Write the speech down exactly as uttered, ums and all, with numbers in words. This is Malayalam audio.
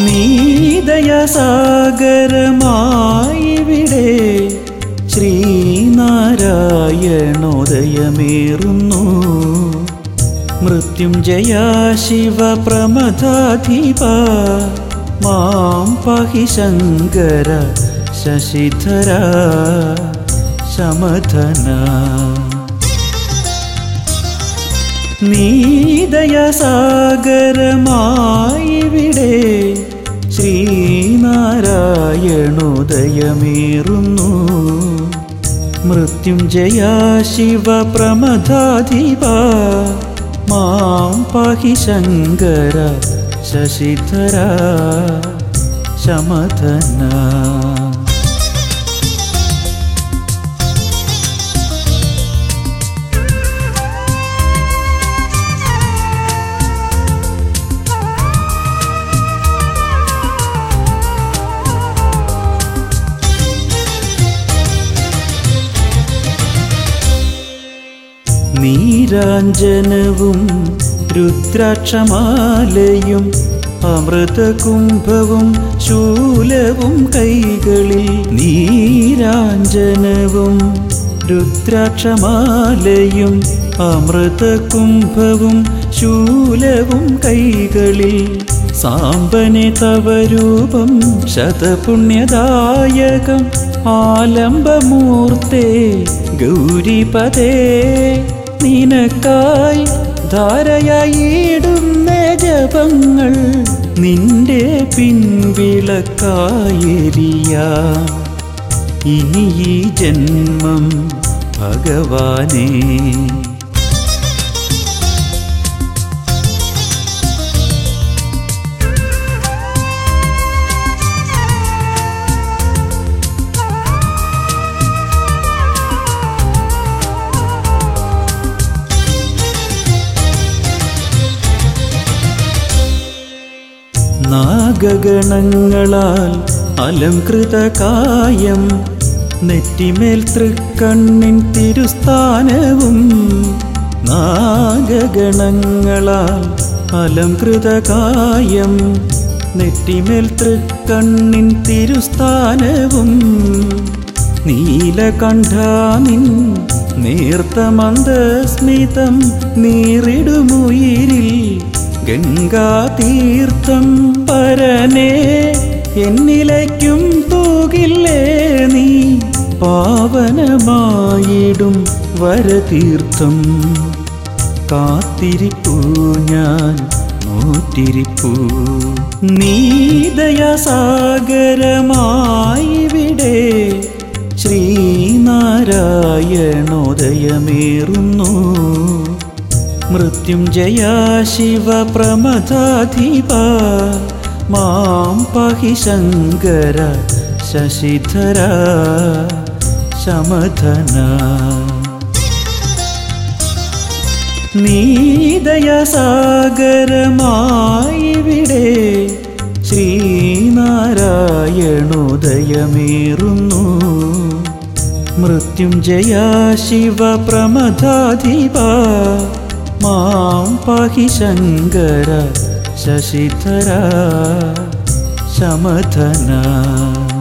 നീദയസാഗരമായിവിടെ ശ്രീനാരായണോദയമേറുന്നു. മൃത്യുഞ്ജയ ശിവ പ്രമദാധിപ മാം പാഹി ശങ്കര ശശിധര ശമധന. നീദയസാഗരമായിവിടെ ശ്രീനാരായണോദയമേറുന്നു. മൃത്യുഞ്ജയ ശിവ പ്രമദാധിപ മാം പാഹി ശങ്കര ശശിധര ശമധന. നീരാഞ്ജനവും രുദ്രാക്ഷമാലയും അമൃതകുംഭവും ശൂലവും കൈകളിൽ. നീരാഞ്ജനവും രുദ്രാക്ഷമാലയും അമൃതകുംഭവും ശൂലവും കൈകളിൽ. സാമ്പനെ തവ രൂപം ശതപുണ്യദായകം ആലംബമൂർത്തേ ഗൗരിപദേ. നിനക്കായി ധാരയായിടുന്ന ജപങ്ങൾ നിന്റെ പിൻവിളക്കായെരിയാം ഇനി ഈ ജന്മം ഭഗവാനേ. നാഗഗണങ്ങളാൽ അലംകൃതകായം നെറ്റിമേൽ തൃക്കണ്ണിൻ തിരുസ്ഥാനവും. നാഗഗണങ്ങളാൽ അലംകൃതകായം നെറ്റിമേൽ തൃക്കണ്ണിൻ തിരുസ്ഥാനവും. നീലകണ്ഠാനിൻ നേർത്ത മന്ദസ്മിതം നീറിടുമുയിരിൽ ഗംഗാതീർത്ഥം. പരനേ എന്നിലേക്കും തൂകില്ലേ നീ പാവനമായിടും വരതീർത്ഥം. കാത്തിരിപ്പൂ ഞാൻ നോറ്റിരിപ്പൂ. നീദയസാഗരമായിവിടെ ശ്രീനാരായണോദയമേറുന്നു. മൃത്യുഞ്ജയ ശിവ പ്രമദാധിപ മാം പാഹി ശങ്കര ശശിധര ശമധന. നീദയസാഗരമായിവിടെ ശ്രീനാരായണോദയമേറുന്നു. മൃത്യുഞ്ജയ ശിവ പ്രമദാധിപ മാം പാഹി ശങ്കര ശശിധര ശമധന.